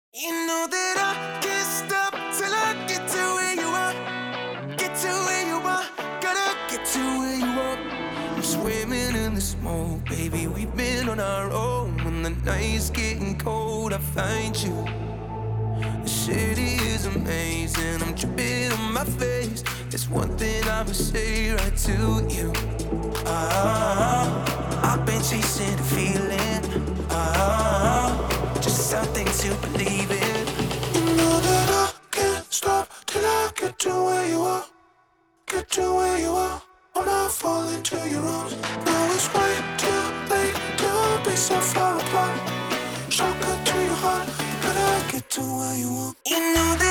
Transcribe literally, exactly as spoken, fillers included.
You know that I can't stop till I get to where you are. Get to where you are, gotta get to where you are. I'm swimming in the smoke, baby, we've been on our own. When the night's getting cold, I find you. The city is amazing, I'm dripping on my face. There's one thing I would say right to you. Ah, I've been chasing a feeling. Ah, just something to believe in. You know that I can't stop till I get to where you are. Get to where you are. I'm not falling to your arms. Now it's way too late to be so far apart. Shotgun to your heart, gotta get to where you are. You know that